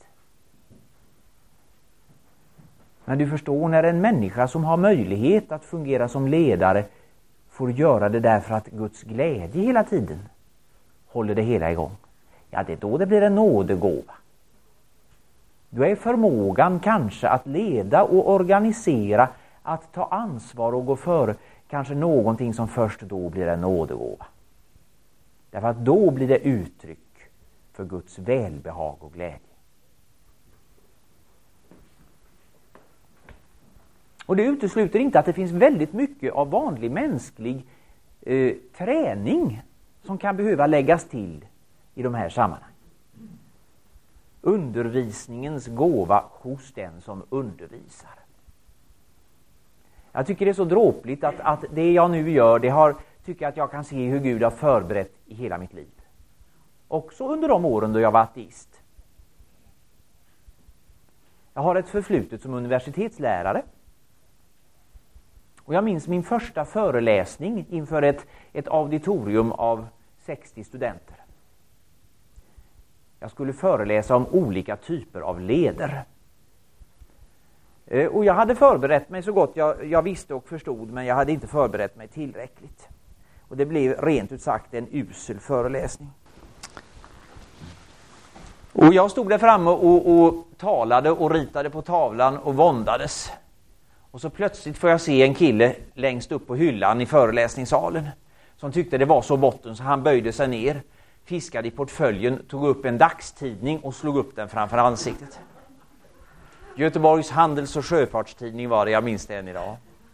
Men du förstår, när en människa som har möjlighet att fungera som ledare får göra det därför att Guds glädje hela tiden håller det hela igång. Ja, det är då det blir en nådegåva. Då är förmågan kanske att leda och organisera, att ta ansvar och gå före, kanske någonting som först då blir en nådegåva. Därför att då blir det uttryck för Guds välbehag och glädje. Och det utesluter inte att det finns väldigt mycket av vanlig mänsklig träning som kan behöva läggas till i de här sammanhangen. Undervisningens gåva hos den som undervisar. Jag tycker det är så dråpligt att det jag nu gör, tycker att jag kan se hur Gud har förberett i hela mitt liv. Också under de åren då jag var ateist. Jag har ett förflutet som universitetslärare. Och jag minns min första föreläsning inför ett auditorium av 60 studenter. Jag skulle föreläsa om olika typer av leder. Och jag hade förberett mig så gott jag visste och förstod, men jag hade inte förberett mig tillräckligt. Och det blev rent ut sagt en usel föreläsning. Och jag stod där framme och talade och ritade på tavlan och våndades. Och så plötsligt får jag se en kille längst upp på hyllan i föreläsningssalen som tyckte det var så botten så han böjde sig ner, fiskade i portföljen, tog upp en dagstidning och slog upp den framför ansiktet. Göteborgs handels- och sjöfartstidning var det, jag minns det än idag.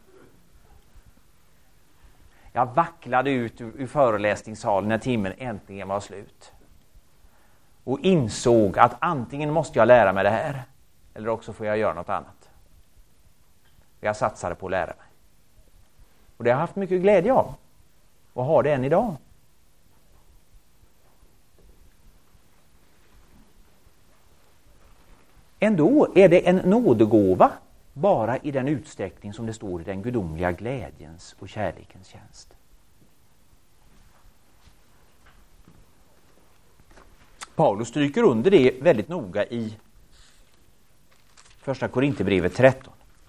Jag vacklade ut ur föreläsningssalen när timmen äntligen var slut. Och insåg att antingen måste jag lära mig det här eller också får jag göra något annat. Jag satsade på att lära mig. Och det har jag haft mycket glädje av. Och har det än idag. Ändå är det en nådegåva bara i den utsträckning som det står i den gudomliga glädjens och kärlekens tjänst. Paulus stryker under det väldigt noga i första Korinthierbrevet 13.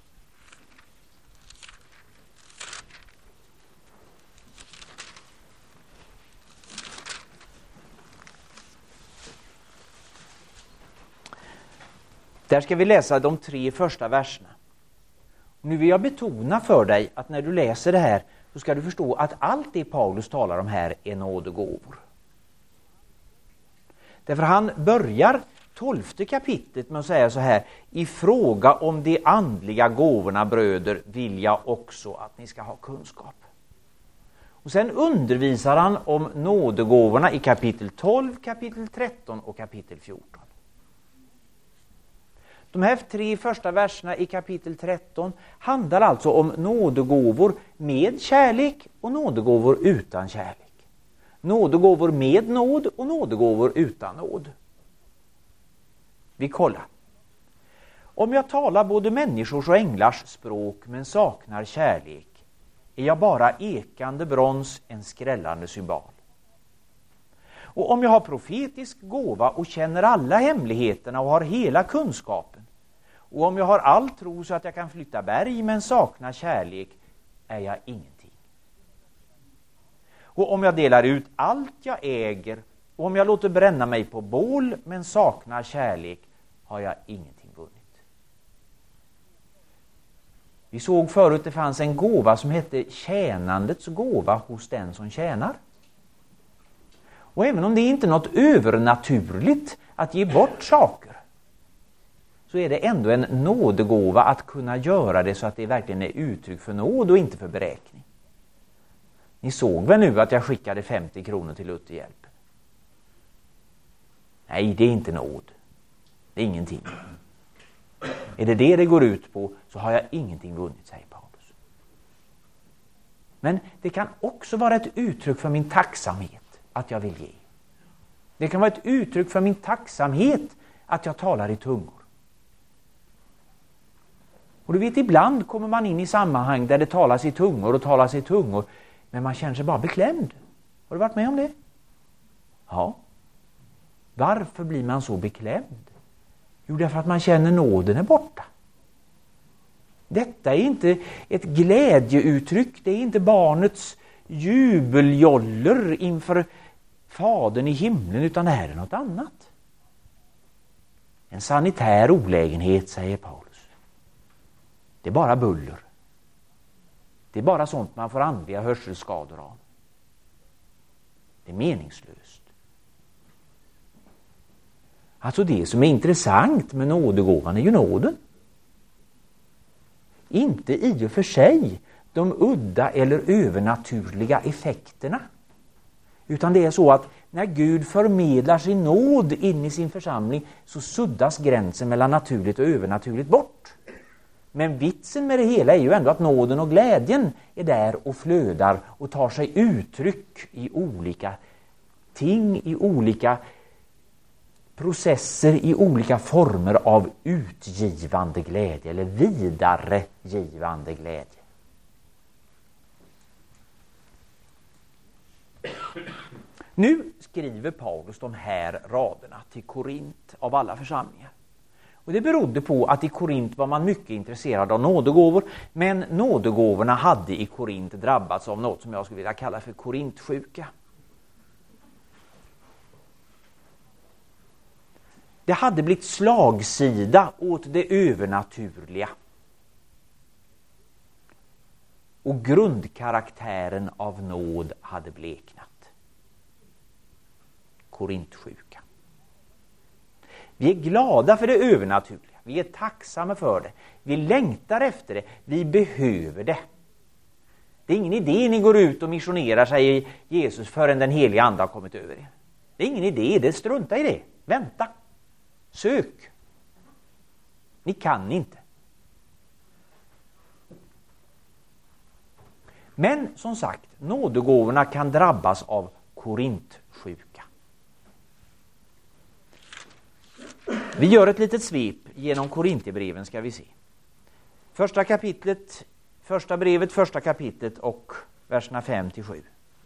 Där ska vi läsa de 3 första verserna. Och nu vill jag betona för dig att när du läser det här så ska du förstå att allt det Paulus talar om här är nådegåvor. Därför han börjar 12:e kapitlet med att säga så här: i fråga om de andliga gåvorna, bröder, vill jag också att ni ska ha kunskap. Och sen undervisar han om nådegåvorna i kapitel 12, kapitel 13 och kapitel 14. De här 3 första verserna i kapitel 13 handlar alltså om nådegåvor med kärlek och nådegåvor utan kärlek. Nådegåvor med nåd och nådegåvor utan nåd. Vi kollar. Om jag talar både människors och änglars språk men saknar kärlek, är jag bara ekande brons, en skrällande cymbal. Och om jag har profetisk gåva och känner alla hemligheterna och har hela kunskapen, och om jag har all tro så att jag kan flytta berg men saknar kärlek, är jag ingenting. Och om jag delar ut allt jag äger, och om jag låter bränna mig på bål men saknar kärlek, har jag ingenting vunnit. Vi såg förut att det fanns en gåva som hette tjänandets gåva hos den som tjänar. Och även om det inte är något övernaturligt att ge bort saker, så är det ändå en nådegåva att kunna göra det så att det verkligen är uttryck för nåd och inte för beräkning. Ni såg väl nu att jag skickade 50 kronor till Lutherhjälpen? Nej, det är inte nåd. Det är ingenting. Är det går ut på, så har jag ingenting vunnit, säger Paulus. Men det kan också vara ett uttryck för min tacksamhet att jag vill ge. Det kan vara ett uttryck för min tacksamhet att jag talar i tungor. Och du vet, ibland kommer man in i sammanhang där det talas i tungor, men man känner sig bara beklämd. Har du varit med om det? Ja. Varför blir man så beklämd? Jo, därför att man känner nåden är borta. Detta är inte ett glädjeuttryck, det är inte barnets jubeljoller inför Fadern i himlen, utan det här är något annat. En sanitär olägenhet, säger Paulus. Det är bara buller. Det är bara sånt man får andliga hörselskador av. Det är meningslöst. Alltså det som är intressant med nådegåvan är ju nåden. Inte i och för sig de udda eller övernaturliga effekterna. Utan det är så att när Gud förmedlar sin nåd in i sin församling så suddas gränsen mellan naturligt och övernaturligt bort. Men vitsen med det hela är ju ändå att nåden och glädjen är där och flödar och tar sig uttryck i olika ting, i olika processer, i olika former av utgivande glädje eller vidaregivande glädje. Nu skriver Paulus de här raderna till Korint av alla församlingar. Och det berodde på att i Korint var man mycket intresserad av nådegåvor, men nådegåvorna hade i Korint drabbats av något som jag skulle vilja kalla för korintsjuka. Det hade blivit slagsida åt det övernaturliga. Och grundkaraktären av nåd hade bleknat. Korintsjuka. Vi är glada för det övernaturliga. Vi är tacksamma för det. Vi längtar efter det. Vi behöver det. Det är ingen idé ni går ut och missionerar, säger Jesus, förrän den heliga ande har kommit över er. Det är ingen idé, det strunta i det. Vänta. Sök. Ni kan inte. Men som sagt, nådegåvorna kan drabbas av korintsjuka. Vi gör ett litet svep genom Korinthierbreven, ska vi se. Första kapitlet och verserna 5-7.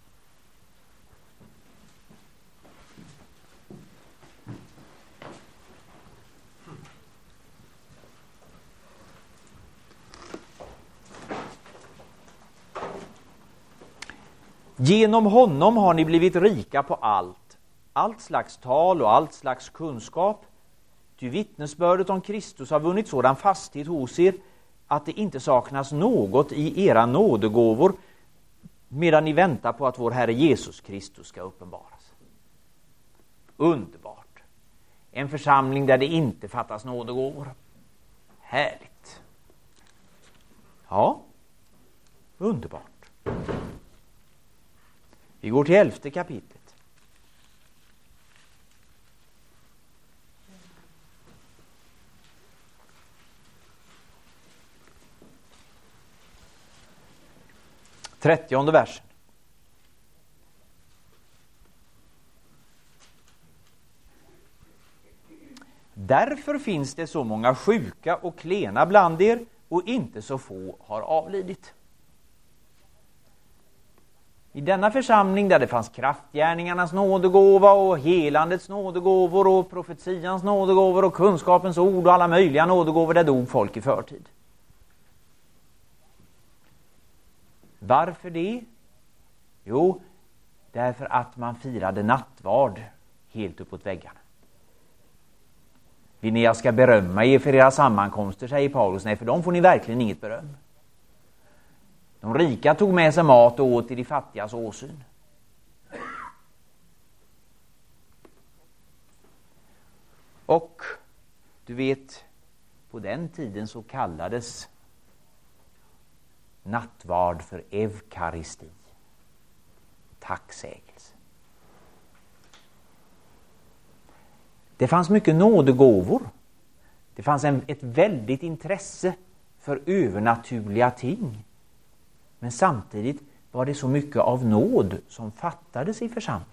Genom honom har ni blivit rika på allt slags tal och allt slags kunskap. Ty vittnesbördet om Kristus har vunnit sådan fasthet hos er att det inte saknas något i era nådegåvor medan ni väntar på att vår Herre Jesus Kristus ska uppenbaras. Underbart. En församling där det inte fattas nådegåvor. Härligt. Ja, underbart. Vi går till 11:e kapitlet. Trettionde versen. Därför finns det så många sjuka och klena bland er och inte så få har avlidit. I denna församling där det fanns kraftgärningarnas nådegåva och helandets nådegåvor och profetians nådegåvor och kunskapens ord och alla möjliga nådegåvor, där dog folk i förtid. Varför det? Jo, därför att man firade nattvard helt uppåt väggarna. Vill ni jag ska berömma er för era sammankomster, säger Paulus. Nej, för dem får ni verkligen inget beröm. De rika tog med sig mat och åt i de fattigas åsyn. Och du vet, på den tiden så kallades nattvard för eukaristi, tacksägelse. Det fanns mycket nådegåvor. Det fanns ett väldigt intresse för övernaturliga ting. Men samtidigt var det så mycket av nåd som fattades i församlingen.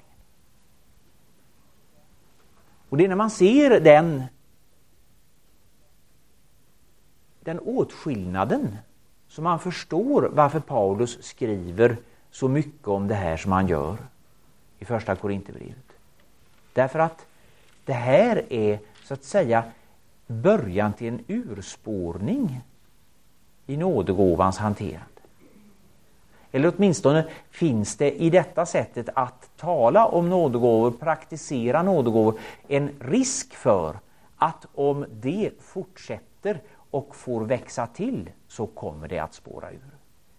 Och det är när man ser den den åtskillnaden som man förstår varför Paulus skriver så mycket om det här som han gör i första Korinthierbrevet. Därför att det här är så att säga början till en urspårning i nådegåvans hanterande. Eller åtminstone finns det i detta sättet att tala om nådegåvor, praktisera nådegåvor, en risk för att om det fortsätter och får växa till så kommer det att spåra ur.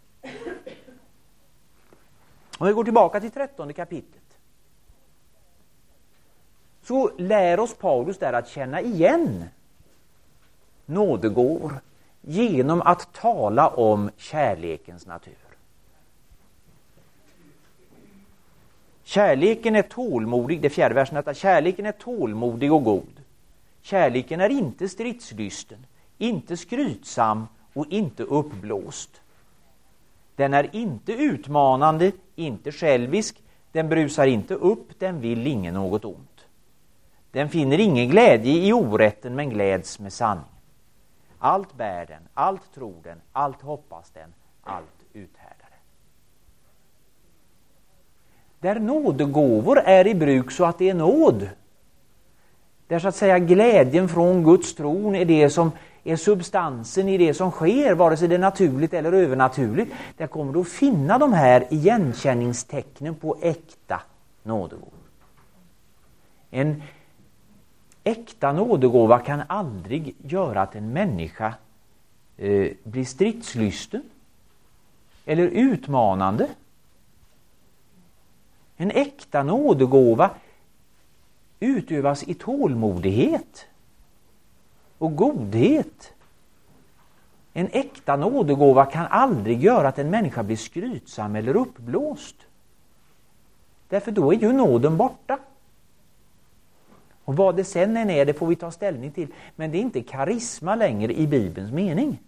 Om vi går tillbaka till 13:e kapitlet så lär oss Paulus där att känna igen nådegåvor genom att tala om kärlekens natur. Kärleken är tålmodig, det 4:e versen, att kärleken är tålmodig och god. Kärleken är inte stridslysten, inte skrytsam och inte uppblåst. Den är inte utmanande, inte självisk, den brusar inte upp, den vill ingen något ont. Den finner ingen glädje i orätten men gläds med sanningen. Allt bär den, allt tror den, allt hoppas den, allt uthärdar den. Där nådegåvor är i bruk så att det är nåd, där så att säga glädjen från Guds tron är det som är substansen i det som sker, vare sig det är naturligt eller övernaturligt, där kommer du att finna de här igenkänningstecknen på äkta nådegåvor. En äkta nådegåva kan aldrig göra att en människa blir stridslysten eller utmanande. En äkta nådegåva utövas i tålmodighet och godhet. En äkta nådegåva kan aldrig göra att en människa blir skrytsam eller uppblåst. Därför då är ju nåden borta. Och vad det sen än är, det får vi ta ställning till. Men det är inte karisma längre i Bibelns mening.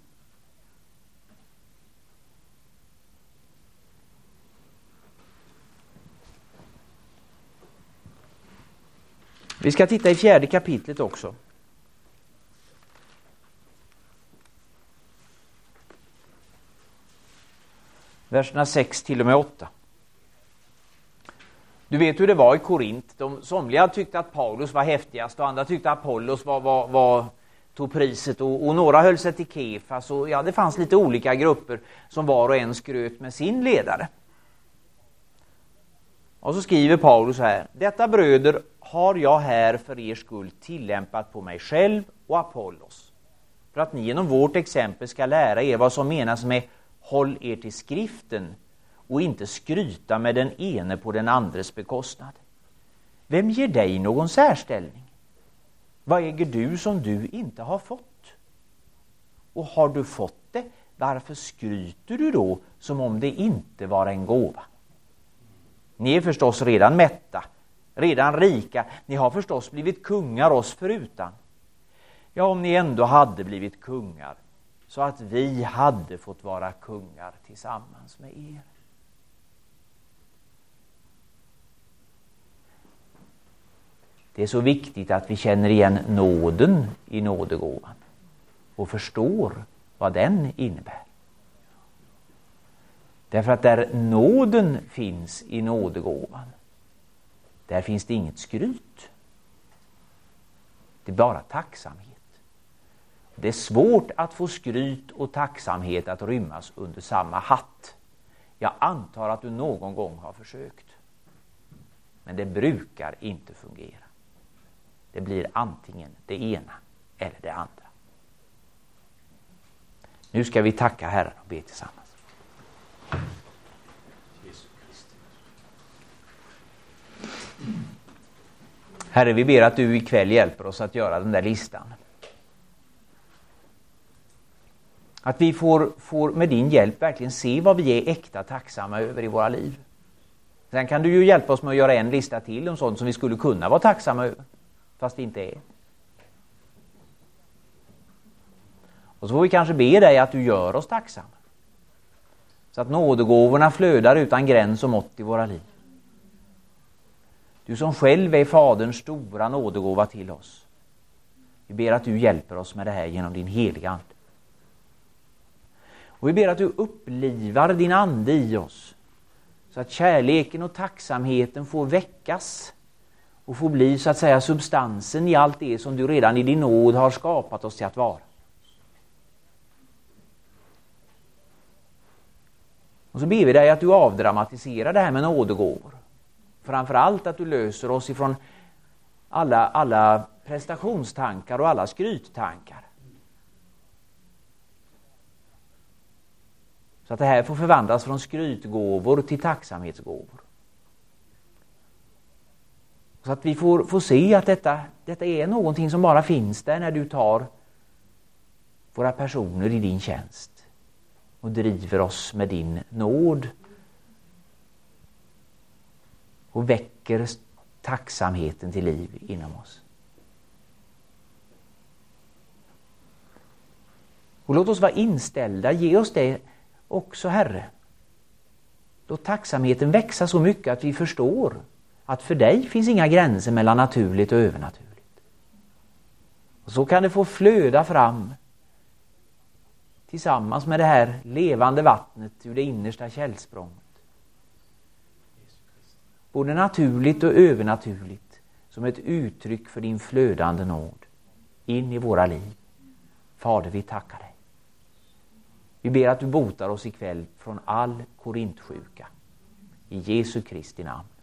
Vi ska titta i 4:e kapitlet också. Verserna 6 till och med 8. Du vet hur det var i Korint. Somliga tyckte att Paulus var häftigast och andra tyckte att Apollos tog priset och några höll sig till Kefas. Och ja, det fanns lite olika grupper som var och en skröt med sin ledare. Och så skriver Paulus här: detta bröder har jag här för er skull tillämpat på mig själv och Apollos, för att ni genom vårt exempel ska lära er vad som menas med håll er till skriften och inte skryta med den ene på den andres bekostnad. Vem ger dig någon särställning? Vad äger du som du inte har fått? Och har du fått det, varför skryter du då som om det inte var en gåva? Ni är förstås redan mätta, redan rika. Ni har förstås blivit kungar oss förutan. Ja, om ni ändå hade blivit kungar, så att vi hade fått vara kungar tillsammans med er. Det är så viktigt att vi känner igen nåden i nådegåvan och förstår vad den innebär. Därför att där nåden finns i nådegåvan, där finns det inget skryt. Det är bara tacksamhet. Det är svårt att få skryt och tacksamhet att rymmas under samma hatt. Jag antar att du någon gång har försökt. Men det brukar inte fungera. Det blir antingen det ena eller det andra. Nu ska vi tacka Herren och be tillsammans. Herre, vi ber att du ikväll hjälper oss att göra den där listan. Att vi får med din hjälp verkligen se vad vi är äkta tacksamma över i våra liv. Sen kan du ju hjälpa oss med att göra en lista till om sånt som vi skulle kunna vara tacksamma över, fast det inte är. Och så får vi kanske be dig att du gör oss tacksamma, så att nådegåvorna flödar utan gräns och mått i våra liv. Du som själv är Faderns stora nådegåva till oss. Vi ber att du hjälper oss med det här genom din heliga Ande. Och vi ber att du upplivar din ande i oss, så att kärleken och tacksamheten får väckas och får bli så att säga substansen i allt det som du redan i din nåd har skapat oss till att vara. Och så ber vi dig att du avdramatiserar det här med nådegåvor. Framförallt att du löser oss ifrån alla prestationstankar och alla skryttankar. Så att det här får förvandlas från skrytgåvor till tacksamhetsgåvor. Så att vi får se att detta är någonting som bara finns där när du tar våra personer i din tjänst och driver oss med din nåd och väcker tacksamheten till liv inom oss. Och låt oss vara inställda, ge oss det också, Herre. Låt tacksamheten växa så mycket att vi förstår att för dig finns inga gränser mellan naturligt och övernaturligt. Och så kan det få flöda fram tillsammans med det här levande vattnet ur det innersta källsprånget. Både naturligt och övernaturligt, som ett uttryck för din flödande nåd in i våra liv. Fader, vi tackar dig. Vi ber att du botar oss ikväll från all korintsjuka. I Jesu Kristi namn.